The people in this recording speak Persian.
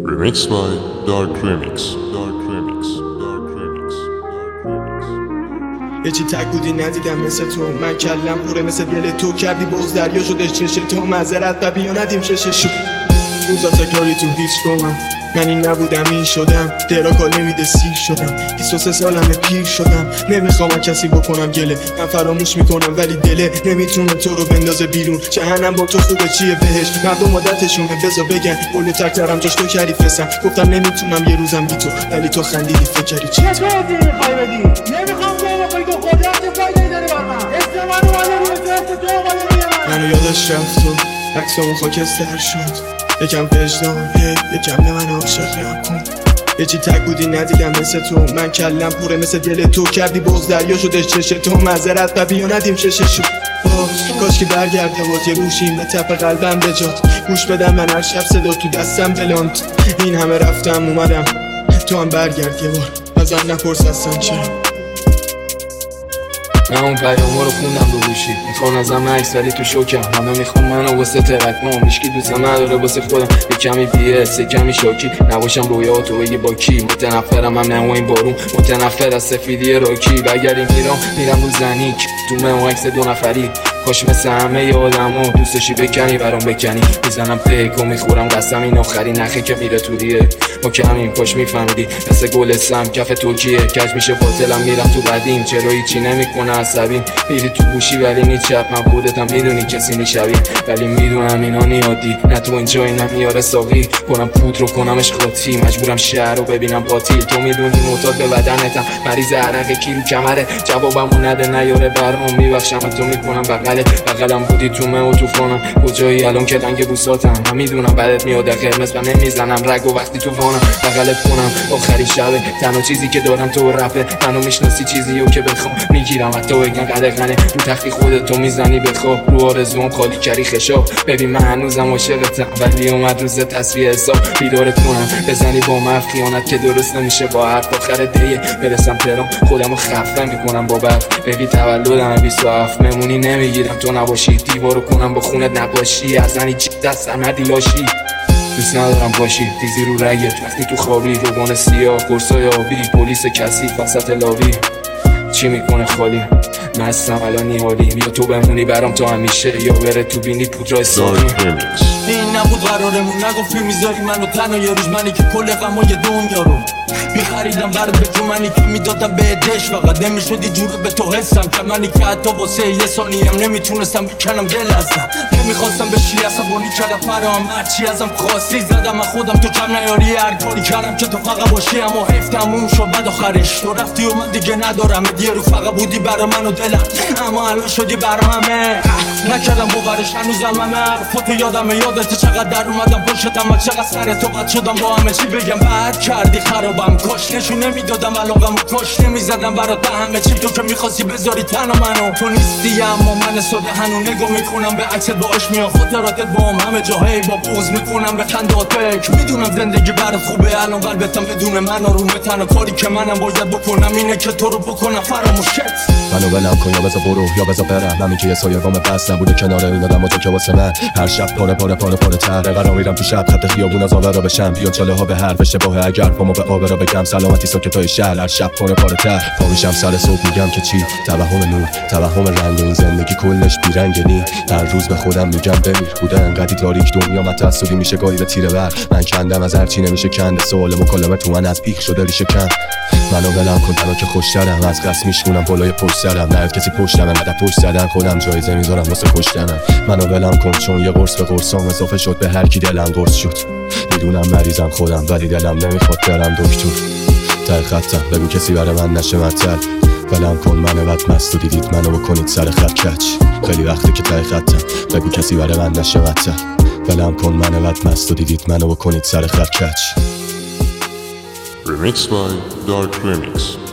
Remix by Dark Remix. Dark Remix. Dark Remix. Dark Remix. یه چی تک بودی ندیدم مثل تو، من کلم پوره مثل دل تو، کردی باز دریا شده چشه تو، معذرت و بیا ندیم چشه شو روزا تکراری تو هیچ رومم، من این نبودم این شدم، دراکال نمیده سیر شدم، 23 سالمه پیر شدم، نمیخوام کسی بکنم گله، من فراموش میکنم ولی دله نمیتونه تو رو بندازه بیرون، جهنم با تو خوبه چیه بهش، مردم عادتشونه بذار بگن، بوله تک ترم جاش تو کردی فسم، گفتم نمیتونم یه روزم بی تو، ولی تو خندیدی فکر کردی چی؟ چه کردی میخوای بدی؟ نمیخوام تو بکنی تو خودت فایده داری بر من، استمان اومده روی دست تو اومده روی من، منو یادش رفت و عکسامو خاکستر شد، یکم وجدان یکم به من عاشق کن، یه چی تک بودی ندیدم مثل تو، من کلم پوره مثل دل تو، کردی باز دریا شده چشه تو، معذرت و بیا ندیم چشه شو کاش که برگرده بود یه روشیم به تپ قلبم بجات، گوش بدم من هر شب صدا تو دستم بلاند، این همه رفتم اومدم تو هم برگرد یه بار ازم نپرس هستم چرا. من اون پیامو رو خوندم رو گوشی، میخوان ازم عکس ولی تو شوکم، همه میخوان منو واسه ترکمام، هیچکی دوستم نداره واسه خودم، یه کمی بی‌حس یه کمی شاکی، نباشم رویاتو بگی با کی، متنفرم هم نه این بارون، متنفر از سفیدی راکی، بگریم ایران میرم رو زنیک تو من عکس دو نفری، کاش مثل همه آدمو دوستشی بکنی برام بکنی، میزنم پیک و میخورم قسم این آخری نخه که میره تو ریه، ما کمیم کاش میفهمیدی مثل گلستم کف توکیه، کج میشه باطلم میرم تو قدیم، چرا هیچی نمیکنه عصبیم، میری تو گوشی ولی نیچپ، من خودتم میدونی کسی نیشوی، ولی میدونم اینا نیادی، نه تو اینجا اینم میاره ساقی، کنم پود رو کنمش قاطی، مجبورم شهر رو ببینم باطیل، تو میدونی معتاد به بدنتم، مریض عرق کی رو کمره، جوابمو نده نیاره برام، میبخشم تو میکنم بغلم بودی تو من و توفانم، کجایی الان که رنگ بوساتم، من میدونم بعدت میاد قرمز و نمیزنم رگ و وقتی تو وانم بغلت کنم، آخرین شبه تنها چیزی که دارم تو رفه، منو میشناسی چیزیو که بخوام میگیرم حتی بگن قدغنه، رو تختی خودتو میزنی بخواب، رو آرزوام خالی کردی خشاب، ببین من هنوزم عاشقتم ولی اومد روز تصفیه حساب، بیدارت کنم بزنی با من خیانت که درست نمیشه، با حرف آخر دیه برسم تهران خودمو خفه میکنم با برف، ببین تولدم 27 ممونی نمیگیرم تو نباشی، دیوارو کنم با خونت نقاشی، از زنی چی دست مردی لاشی، دوست ندارم باشی تیزی رو رگت وقتی تو خوابی، روبان سیاه قرصای آبی، پلیس کثیف وسط لاوی، چی میکنه خالی مستم الان نیحالیم، یا تو بمونی برام تا همیشه یا بره تو بینی پودرای ساقی، Dark Remix. این نبود قرارمون، نگفتی میذاری منو تنها یه روز، منی که کل غمای دنیا رو میخریدم برات به تو، منی که میدادم به دش، فقط نمیشدی جور به تو حسم، که منی که حتی واسه یه ثانیه هم نمیتونستم بکنم دل ازم، نمیخواستم بشی عصبانی کردم فرام، هرچی ازم خواستی زدم، من خودم تو کم نیاری، هر کاری کردم که تو فقط باشی، اما حیف تموم شد بعد آخرش تو رفتی و من دیگه ندارم، یه رو فقط بودی برا من و دلم، اما الان شدی برا همه، نکردم باورش هنوزم همه حرفاتو یادمه، یادت چقدر در اومدم پشتم و چقدر سر تو قد شدم با همه، چی بگم بعد کردی خرابم، کاش نشون نمیدادم علاقم، کاش نمیزدم برات به همه چی، تو که میخواستی بذاری تنها منو، تو نیستی اما من ساده هنو نگاه میکنم به عکست باش میام، خاطراتت با هم همه جاهی با بوز میکنم به خندات بک، میدونم زندگی برات خوبه الان قلبتم بدون من آرومه، تنها کاری که منم باید بکنم اینه که تو رو بکنم فراموشت، منو ولم کن یا بذار برو یا بذار برم، همین که یه سایه وام بس نبوده کنار این آدم و تو که واسه من هر شب پاره تره، قرار میرم تو شب خط خیابون از آورا بشم، بیان چاله ها به حرف اشتباه، اگر پامو به آبرا بگم سلامتی ساکتای شهر، هر شب پاره تر پا میشم سر صبح میگم که چی، توهم نور توهم رنگ، این زندگی کلش بیرنگنی، هر روز به خودم میگم بمیر، بوده انقدی تاریک دنیا متعصبی میشه گاهی به تیره بر، من کندم از هرچی نمیشه کنده، سوال مکالمه تو من از بیخ شده ریشه کن، منو ولم کن تنها که خوشترم، از قصد میشکنم بالای پشت سرم، نه کسی پشتمه نه پشت زدن، خودم جایزه میذارم واسه کشتنم، منو ولم کن چون یه قرص به قرصام اضافه شد، به هر کی دلم قرص شد، میدونم مریضم خودم ولی دلم نمیخواد برم دکتر، ته خطم بگو کسی برای من نشه مطل، ولم کن من بد مست و دیدید منو بکنید سر خط کچ، خیلی وقته که ته خطم بگو کسی برای من نشه مطل، ولم کن من بد مست و دیدید منو بکنید سر خط کچ. Remix by Dark Remix.